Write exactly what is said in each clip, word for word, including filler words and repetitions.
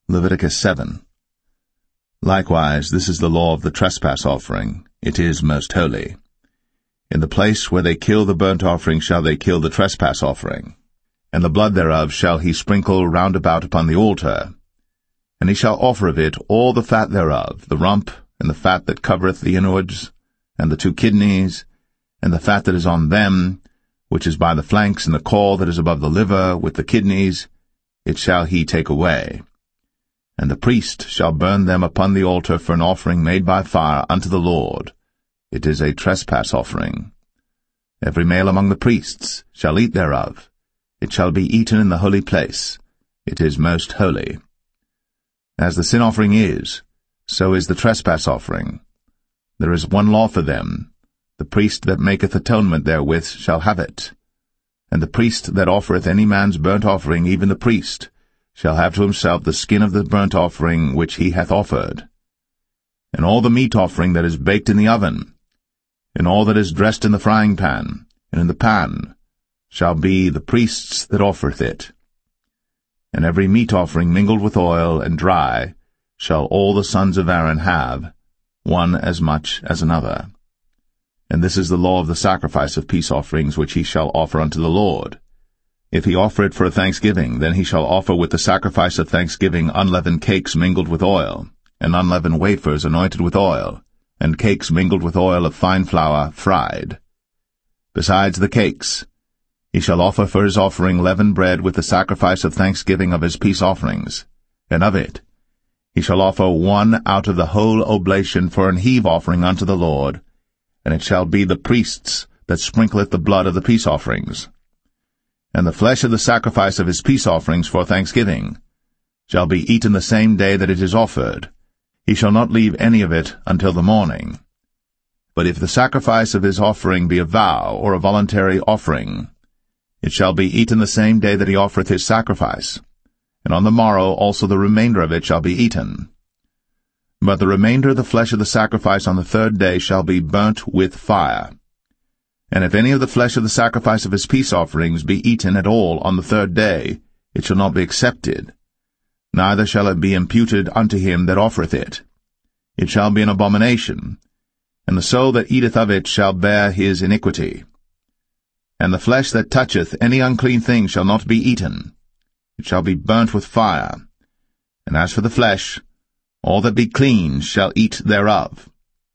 Leviticus seven. Likewise, this is the law of the trespass offering. It is most holy. In the place where they kill the burnt offering shall they kill the trespass offering, and the blood thereof shall he sprinkle round about upon the altar. And he shall offer of it all the fat thereof, the rump, and the fat that covereth the inwards, and the two kidneys, and the fat that is on them, which is by the flanks, and the caul that is above the liver, with the kidneys, it shall he take away. And the priest shall burn them upon the altar for an offering made by fire unto the Lord. It is a trespass offering. Every male among the priests shall eat thereof. It shall be eaten in the holy place. It is most holy. As the sin offering is, so is the trespass offering. There is one law for them. The priest that maketh atonement therewith shall have it. And the priest that offereth any man's burnt offering, even the priest, shall have to himself the skin of the burnt offering which he hath offered. And all the meat offering that is baked in the oven, and all that is dressed in the frying pan, and in the pan, shall be the priest's that offereth it. And every meat offering mingled with oil and dry shall all the sons of Aaron have, one as much as another. And this is the law of the sacrifice of peace offerings which he shall offer unto the Lord. If he offer it for a thanksgiving, then he shall offer with the sacrifice of thanksgiving unleavened cakes mingled with oil, and unleavened wafers anointed with oil, and cakes mingled with oil of fine flour fried. Besides the cakes, he shall offer for his offering leavened bread with the sacrifice of thanksgiving of his peace offerings, and of it he shall offer one out of the whole oblation for an heave offering unto the Lord, and it shall be the priest's that sprinkleth the blood of the peace offerings. And the flesh of the sacrifice of his peace offerings for thanksgiving shall be eaten the same day that it is offered. He shall not leave any of it until the morning. But if the sacrifice of his offering be a vow or a voluntary offering, it shall be eaten the same day that he offereth his sacrifice, and on the morrow also the remainder of it shall be eaten. But the remainder of the flesh of the sacrifice on the third day shall be burnt with fire. And if any of the flesh of the sacrifice of his peace offerings be eaten at all on the third day, it shall not be accepted, neither shall it be imputed unto him that offereth it. It shall be an abomination, and the soul that eateth of it shall bear his iniquity. And the flesh that toucheth any unclean thing shall not be eaten. It shall be burnt with fire. And as for the flesh, all that be clean shall eat thereof.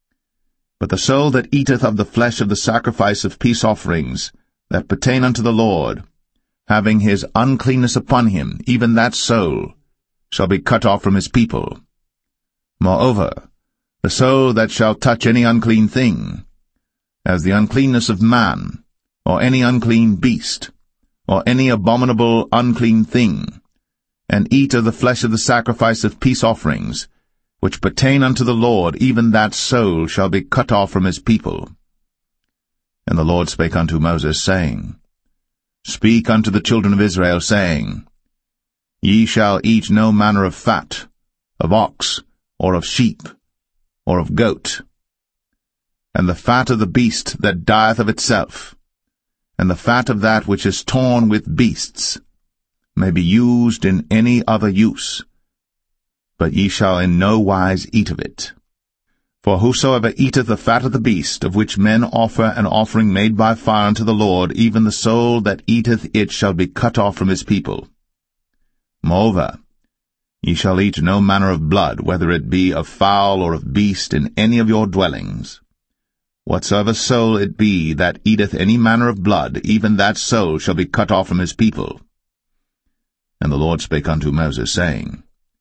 But the soul that eateth of the flesh of the sacrifice of peace offerings, that pertain unto the Lord, having his uncleanness upon him, even that soul, shall be cut off from his people. Moreover, the soul that shall touch any unclean thing, as the uncleanness of man, or any unclean beast, or any abominable unclean thing, and eat of the flesh of the sacrifice of peace offerings, which pertain unto the Lord, even that soul shall be cut off from his people. And the Lord spake unto Moses, saying, Speak unto the children of Israel, saying, Ye shall eat no manner of fat, of ox, or of sheep, or of goat, and the fat of the beast that dieth of itself, and the fat of that which is torn with beasts, may be used in any other use, but ye shall in no wise eat of it. For whosoever eateth the fat of the beast, of which men offer an offering made by fire unto the Lord, even the soul that eateth it shall be cut off from his people. Moreover, ye shall eat no manner of blood, whether it be of fowl or of beast, in any of your dwellings. Whatsoever soul it be that eateth any manner of blood, even that soul shall be cut off from his people. And the Lord spake unto Moses, saying,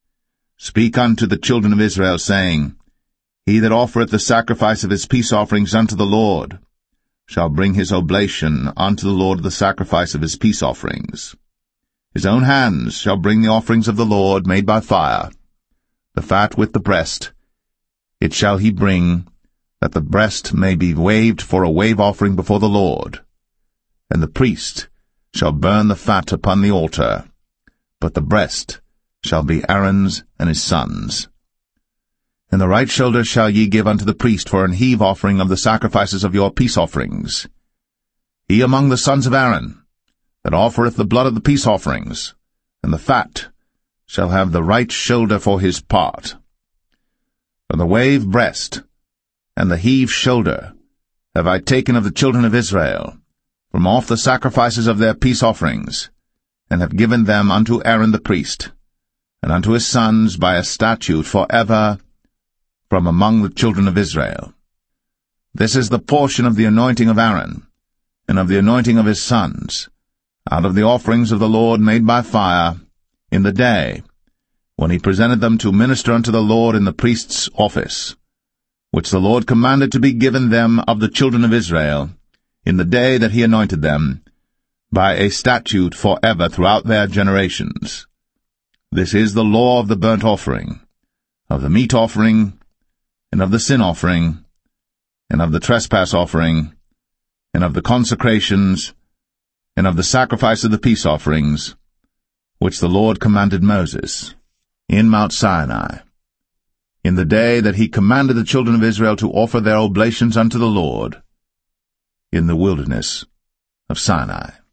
Speak unto the children of Israel, saying, He that offereth the sacrifice of his peace offerings unto the Lord shall bring his oblation unto the Lord of the sacrifice of his peace offerings. His own hands shall bring the offerings of the Lord made by fire, the fat with the breast. It shall he bring, that the breast may be waved for a wave offering before the Lord. And the priest shall burn the fat upon the altar, but the breast shall be Aaron's and his sons'. And the right shoulder shall ye give unto the priest for an heave offering of the sacrifices of your peace offerings. He among the sons of Aaron, that offereth the blood of the peace offerings, and the fat, shall have the right shoulder for his part. For the wave breast and the heave shoulder have I taken of the children of Israel, from off the sacrifices of their peace offerings, and have given them unto Aaron the priest, and unto his sons by a statute for ever from among the children of Israel. This is the portion of the anointing of Aaron, and of the anointing of his sons, out of the offerings of the Lord made by fire, in the day, when he presented them to minister unto the Lord in the priest's office, which the Lord commanded to be given them of the children of Israel, in the day that he anointed them, by a statute for ever throughout their generations. This is the law of the burnt offering, of the meat offering, and of the sin offering, and of the trespass offering, and of the consecrations, and of the sacrifice of the peace offerings, which the Lord commanded Moses in Mount Sinai, in the day that he commanded the children of Israel to offer their oblations unto the Lord in the wilderness of Sinai.